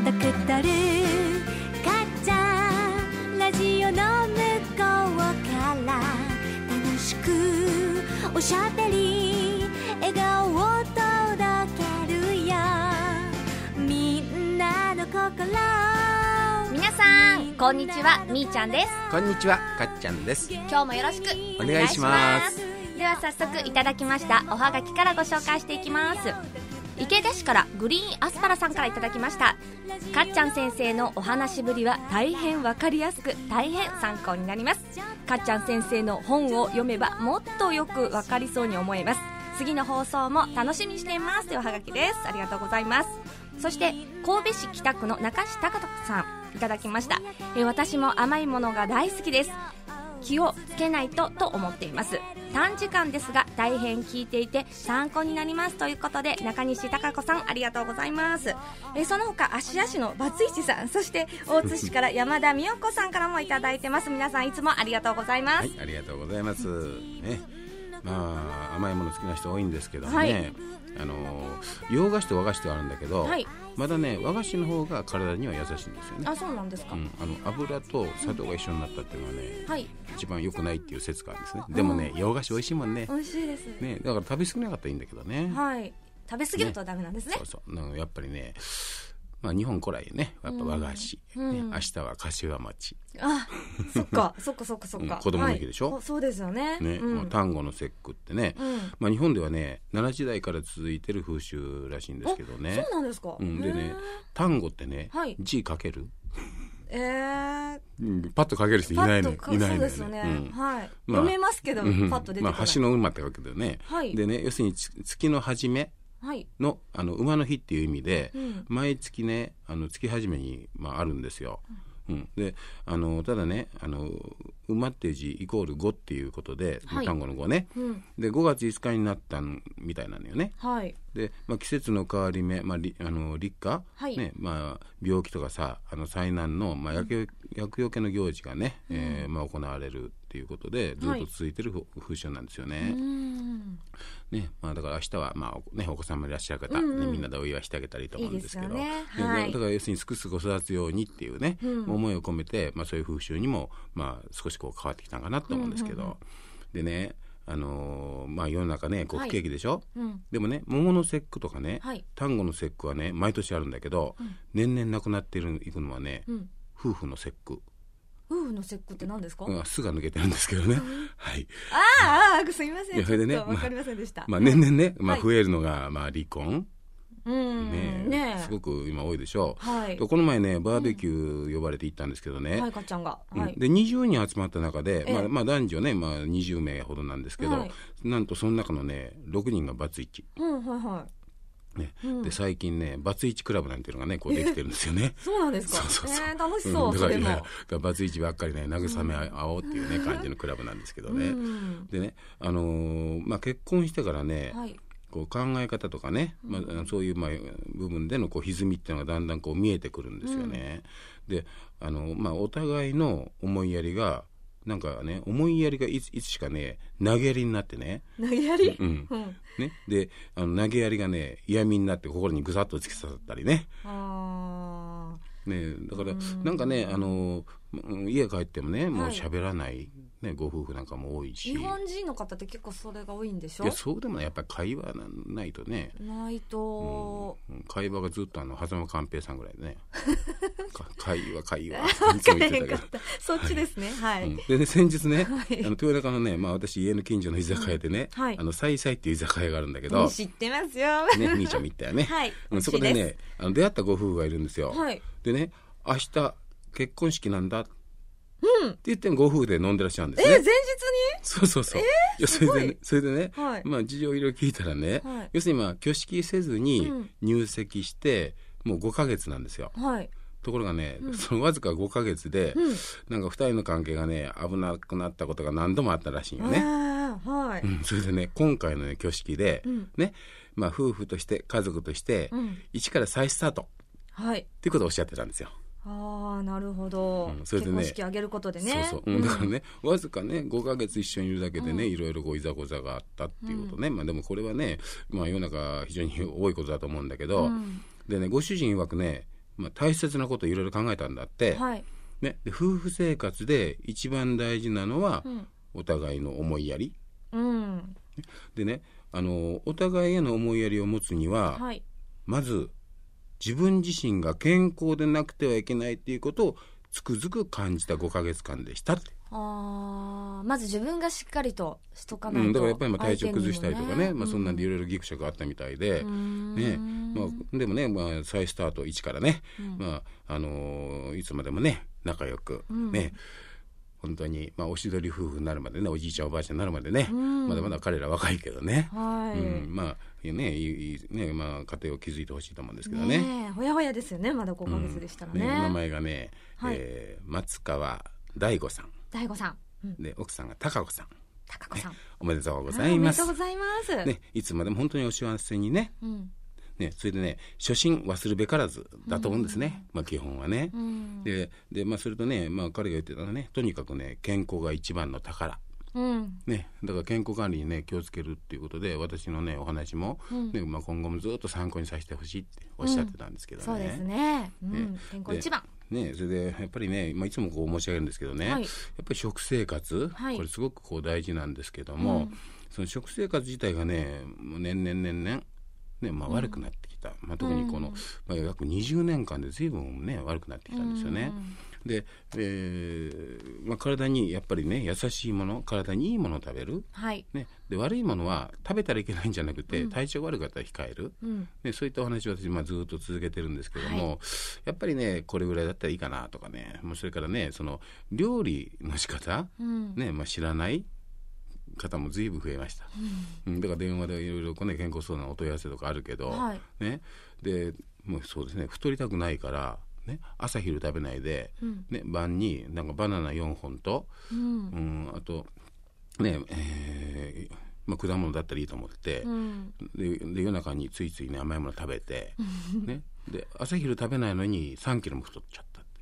ドクタルかっちゃんラジオの向こうから楽しくおしゃべり笑顔を届けるよみんなの心。 皆さんこんにちは、みーちゃんです。 こんにちは、かっちゃんです。 今日もよろしくお願いします。 では早速いただきましたおはがきからご紹介していきます。池田市からグリーンアスパラさんからいただきました。かっちゃん先生のお話ぶりは大変わかりやすく大変参考になります。かっちゃん先生の本を読めばもっとよくわかりそうに思えます。次の放送も楽しみにしていますというおはがきです。ありがとうございます。そして神戸市北区の中志隆人さんいただきました。私も甘いものが大好きです。気をつけないと思っています。短時間ですが大変聞いていて参考になりますということで、中西孝子さんありがとうございます。その他芦屋市のバツイチさん、そして大津市から山田美代子さんからもいただいてます。皆さんいつもありがとうございます。 はい、ありがとうございます、ね。まあ甘いもの好きな人多いんですけどね、 はい、 洋菓子と和菓子とあるんだけど、 はい、 まだね和菓子の方が体には優しいんですよね。 あ、そうなんですか。 油と砂糖が一緒になったっていうのはね、 はい、 一番良くないっていう説があるんですね。でもね、洋菓子美味しいもんね。 美味しいです、 ね、だから食べ過ぎなかったらいいんだけどね。 はい、食べ過ぎるとダメなんですね。 そうそう、なんかやっぱりね、まあ、日本古来ねやっぱ和菓子、ね、明日は柏餅。 あ、そっかそっかそっかそっか、 子供の日でしょ、 はい、そうですよね。 もう端午の節句ってね、まあ、日本ではね奈良時代から続いてる風習らしいんですけどね。 そうなんですか。 でね、端午ってね、 はい、 字書ける？パッと書ける人いないのよね。 そうですよね、はい、 まあ、 読めますけど、パッと出てこない。 まあ、橋の馬って書くけどね、はい、でね、要するに月の初めの、馬の日っていう意味で、毎月ね月始めに、あるんですよ。でただね馬っていう字イコール5っていうことで、単語の5ね、で5月5日になったみたいなのよね。はい、で、季節の変わり目、立夏、ね、病気とかさ災難の、厄除けの行事がね、行われるっていうことでずっと続いてる風習なんですよね。ね、だから明日は、お子さんもいらっしゃる方、みんなでお祝いしてあげたらいいと思うんですけど、だから要するにすくすく育つようにっていうね、思いを込めて、そういう風習にも、少し変わってきたのかなと思うんですけど、でね世の中ね不景気でしょ、でもね桃の節句とかね、端午の節句はね毎年あるんだけど、年々なくなっていくのはね、夫婦の節句。 夫婦の節句って何ですか？ 巣が抜けてるんですけどね。はい。 すいません。それでね、わかりませんでした。 年々ね、増えるのが離婚。ね、すごく今多いでしょう。この前ねバーベキュー呼ばれて行ったんですけどね。かっちゃんが。で20人集まった中で、男女ね20名ほどなんですけど、なんとその中のね6人がバツイチ。ね、で最近ねバツイチクラブなんていうのがねこうできてるんですよね。 そうなんですか。楽しそう。 だからバツイチばっかりね慰め合おうっていうね感じのクラブなんですけどね。でね結婚してからね、こう考え方とかね、そういう部分での歪みっていうのがだんだんこう見えてくるんですよね。でお互いの思いやりがなんかね思いやりがいつしかね投げやりになってね。 投げやり？ ね、で投げやりがね嫌味になって心にぐさっと突き刺さったりね。ね、だからなんかね家帰ってもねもう喋らない、ご夫婦なんかも多いし。 日本人の方って結構それが多いんでしょ？ いやそうでもやっぱり会話ないとね。 ないと、 会話がずっと狭間寛平さんぐらいでね会話分かれへんかった。そっちですね。はい。 でね先日ね豊中のね私家の近所の居酒屋でねサイサイっていう居酒屋があるんだけど。 知ってますよ。 ねみーちゃんも行ったよね。そこでね出会ったご夫婦がいるんですよ。でね明日結婚式なんだって言ってご夫婦で飲んでらっしゃるんですね。 前日に？ そう。それでね、事情いろいろ聞いたらね、要するに挙式せずに入籍してもう5ヶ月なんですよ。ところがね、そのわずか5ヶ月で、なんか2人の関係がね危なくなったことが何度もあったらしいよね。それでね今回の、挙式で、ね夫婦として家族として、一から再スタート、っていうことをおっしゃってたんですよ。 なるほど、それでね、結婚式挙げることでね。 だからねわずかね5ヶ月一緒にいるだけでね、いろいろいざこざがあったっていうことね。でもこれはね世の中非常に多いことだと思うんだけど、でねご主人曰くね大切なことをいろいろ考えたんだって、 はいね、で夫婦生活で一番大事なのは、お互いの思いやり、でね、お互いへの思いやりを持つには、 はい、 まず自分自身が健康でなくてはいけないっていうことをつくづく感じた5ヶ月間でしたって。 まず自分がしっかりとしとかないと、 だからやっぱり体調崩したりとかね、そんなんでいろいろギクシャクあったみたいで、ね、でもね、再スタート1からね、いつまでもね仲良く、ね、本当に、おしどり夫婦になるまでね、おじいちゃんおばあちゃんになるまでね、まだまだ彼ら若いけどね、いいね、家庭を築いてほしいと思うんですけどね。 ほやほやですよね、まだ5ヶ月でしたらね。 名前がね、松川大吾さん。 大吾さん。 で奥さんが高子さん。 高子さん。 おめでとうございます。 おめでとうございます。 ね、いつまでも本当にお幸せにね。それでね、初心忘るべからずだと思うんですね、基本はね。でそれとね、彼が言ってたのはね、とにかくね、健康が一番の宝。ね、だから健康管理にね気をつけるっていうことで、私のねお話も、ね、今後もずっと参考にさせてほしいっておっしゃってたんですけどね。 そうですね。健康一番。 ね、それでやっぱりね、いつもこう申し上げるんですけどね、やっぱり食生活、これすごくこう大事なんですけども、その食生活自体がね、もう年々ね、悪くなってきた、特にこの、約20年間で随分ね悪くなってきたんですよね。で、体にやっぱりね優しいもの、体にいいものを食べる、ね、で悪いものは食べたらいけないんじゃなくて、体調が悪かったら控える、ね、そういったお話を私ずっと続けてるんですけども、やっぱりねこれぐらいだったらいいかなとかね、もうそれからね、その料理の仕方、ね、知らない方も随分増えました、だから電話でいろいろ健康相談お問い合わせとかあるけど、ね、でもうそうですね、太りたくないからね、朝昼食べないで、晩になんかバナナ4本と、あとね、果物だったらいいと思って、で夜中についついね甘いもの食べて、ね、で朝昼食べないのに3キロも太っちゃったって、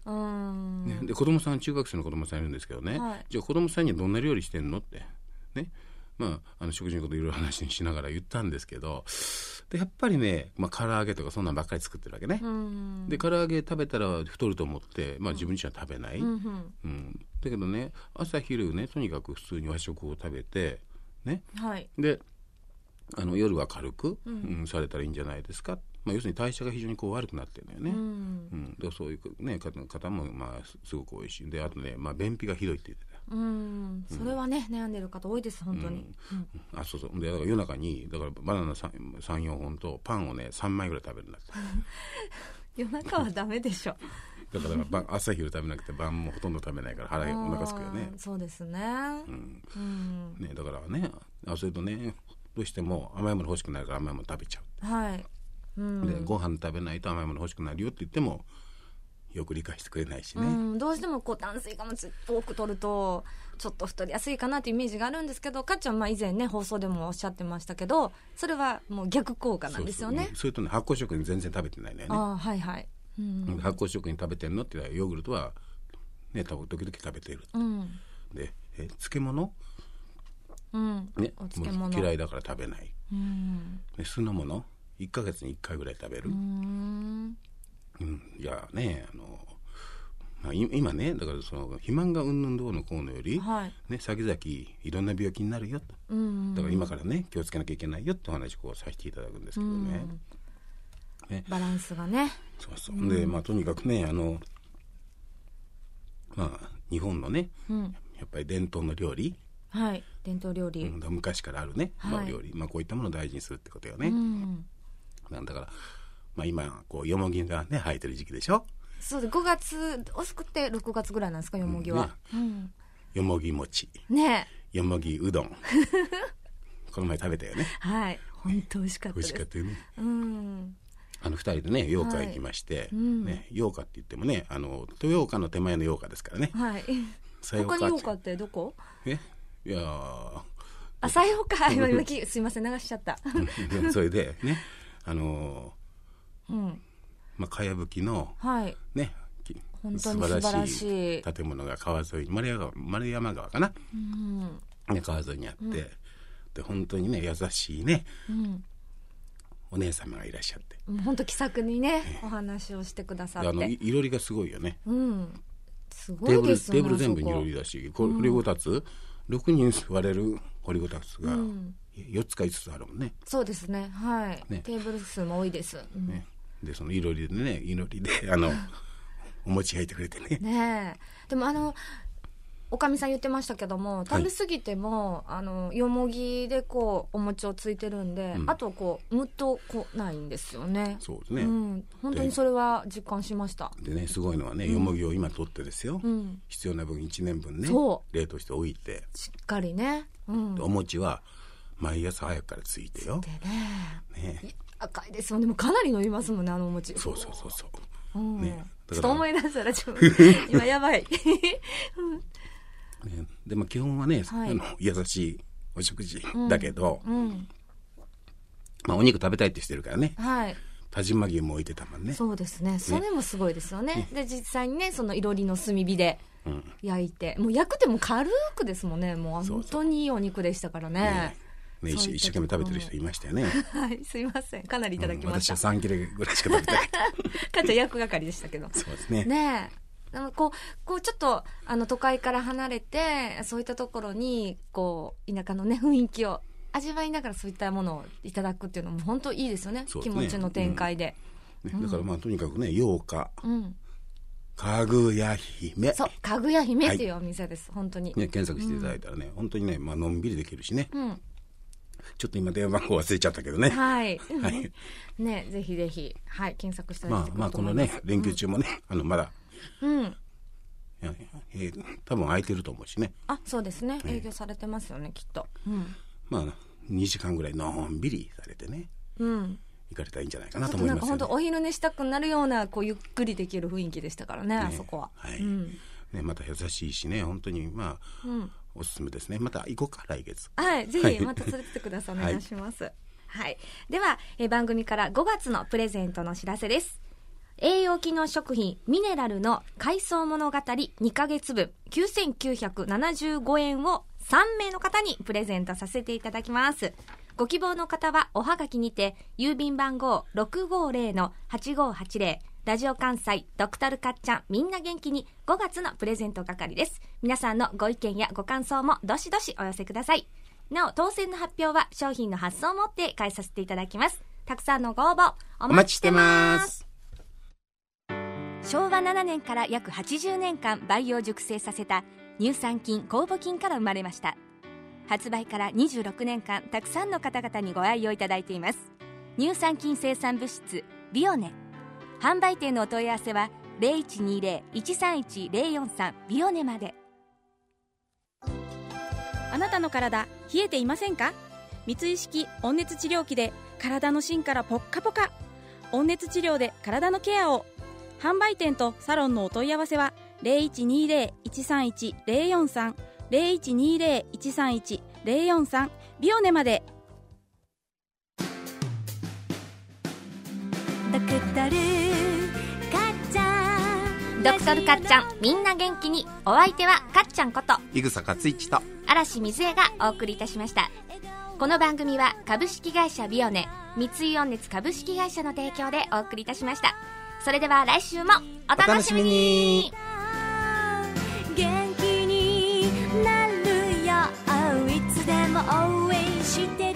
で子供さん、中学生の子供さんいるんですけどね、じゃあ子供さんにはどんな料理してんのってね、食事のこといろいろ話しながら言ったんですけど、でやっぱりね、唐揚げとかそんなんばっかり作ってるわけね。で唐揚げ食べたら太ると思って、自分自身は食べない、だけどね、朝昼ねとにかく普通に和食を食べてね、で夜は軽く、されたらいいんじゃないですか。要するに代謝が非常にこう悪くなってるんだよね。でそういう、ね、方もすごく多いし、であとね、便秘がひどいって言ってた。 それはね、悩んでる方多いです本当に。 そうでだから夜中にだからバナナ 3,4 本とパンをね3枚ぐらい食べるんだって夜中はダメでしょだから朝昼食べなくて晩もほとんど食べないからお腹すくよね。 そうですね。 ね、だからね、それとね、どうしても甘いもの欲しくなるから甘いもの食べちゃう。でご飯食べないと甘いもの欲しくなるよって言ってもよく理解してくれないしね。 どうしても炭水化物多く取るとちょっと太りやすいかなというイメージがあるんですけど、かっちゃん以前ね放送でもおっしゃってましたけど、それはもう逆効果なんですよね。 それとね、発酵食品全然食べてないんだよね。発酵食品食べてんのって言ったらヨーグルトはね時々食べてる、で漬物、ね、 お漬物嫌いだから食べない、酢の物1ヶ月に1回ぐらい食べる。いやね、今ね、だからその肥満がうんぬんどうのこうのより、ね、先々いろんな病気になるよと、だから今からね気をつけなきゃいけないよってお話をさせていただくんですけどね、 バランスがね。 そうで、とにかくね、日本のね、やっぱり伝統の料理、 伝統料理、 昔からあるね、料理、こういったものを大事にするってことよね。だから今こうよもぎがね生えてる時期でしょ。 そうで、5月遅くて6月ぐらいなんですか、よもぎは。 よもぎ餅ね、 よもぎうどんこの前食べたよね。 本当美味しかったです。 美味しかったよね。2人でね羊羹行きまして、羊羹って言ってもね豊岡の手前の羊羹ですからね。 他に羊羹ってどこ？ いや朝羊羹今すいません流しちゃったそれでねかやぶきの、ね、 本当に素晴らしい建物が川沿いに丸山川かな、川沿いにあって、で本当にね優しいね、 お姉様がいらっしゃって、 本当気さくにね、お話をしてくださって、 いろりがすごいよね。 すごいですね。 テーブル全部にいろりだし、掘りごたつ6人座れる掘りごたつが4つか5つあるもんね。 そうですね、はい、テーブル数も多いです、 でそのいろりでね、お餅焼いてくれてね。 でもおかみさん言ってましたけども、食べ過ぎても、よもぎでこうお餅をついてるんで、あとこうむっとこうないんですよね。 そうですね、 本当にそれは実感しました。 でね、すごいのはね、よもぎを今取ってですよ、必要な分1年分ね冷凍しておいて、 しっかりね、 お餅は毎朝早くからついてよ。 赤いですよね。もうかなり飲みますもんね、お餅。 そう、 ちょっと思い出したら今やばいでも基本はね、優しいお食事だけど、お肉食べたいってしてるからね、但馬牛も置いてたもんね。 そうですね、それもすごいですよね。で実際にね、そのいろりの炭火で焼いて、もう焼くても軽くですもんね。もう本当にいいお肉でしたからね。 一生懸命食べてる人いましたよね。 すいません、かなりいただきました。 私は3切れぐらいしか食べてない。 かっちゃん役係でしたけど。 そうですね。 こうちょっと都会から離れて、そういったところにこう田舎のね雰囲気を味わいながら、そういったものをいただくっていうのも本当いいですよね。気持ちの展開で、 だからとにかくね、洋花、かぐや姫、 そう、かぐや姫っていうお店です、本当に、 検索していただいたらね、本当にね、のんびりできるしね、ちょっと今電話番号忘れちゃったけどね。ね、ぜひぜひ、検索していただいてください。 このね連休中もね、まだ多分空いてると思うしね。 そうですね、営業されてますよね、きっと。 2時間ぐらいのんびりされてね、行かれたらいいんじゃないかなと思いますよね。 本当お昼寝したくなるようなこうゆっくりできる雰囲気でしたからね、あそこは。また優しいしね、本当におすすめですね。また行こうか、来月。 ぜひまた連れてってください。お願いします。では、番組から5月のプレゼントの知らせです。栄養機能食品ミネラルの海藻物語2ヶ月分9975円を3名の方にプレゼントさせていただきます。ご希望の方はおはがきにて、郵便番号 650-8580 ラジオ関西ドクタルカッちゃんみんな元気に5月のプレゼント係です。皆さんのご意見やご感想もどしどしお寄せください。なお、当選の発表は商品の発送をもって返させていただきます。たくさんのご応募お待ちしてます。昭和7年から約80年間培養熟成させた乳酸菌酵母菌から生まれました。発売から26年間、たくさんの方々にご愛用いただいています。乳酸菌生産物質ビオネ。販売店のお問い合わせは 0120-131-043 ビオネまで。 あなたの体冷えていませんか？三井式温熱治療器で体の芯からポッカポカ。温熱治療で体のケアを。販売店とサロンのお問い合わせは 0120-131-043 0120-131-043 ビオネまで。 ドクタルカッちゃん、 ドクタルカッちゃんみんな元気に。お相手はカッちゃんこと井草勝一と嵐水江がお送りいたしました。この番組は株式会社ビオネ、三井温熱株式会社の提供でお送りいたしました。それでは来週もお楽しみに。 元気になるよ、いつでも応援して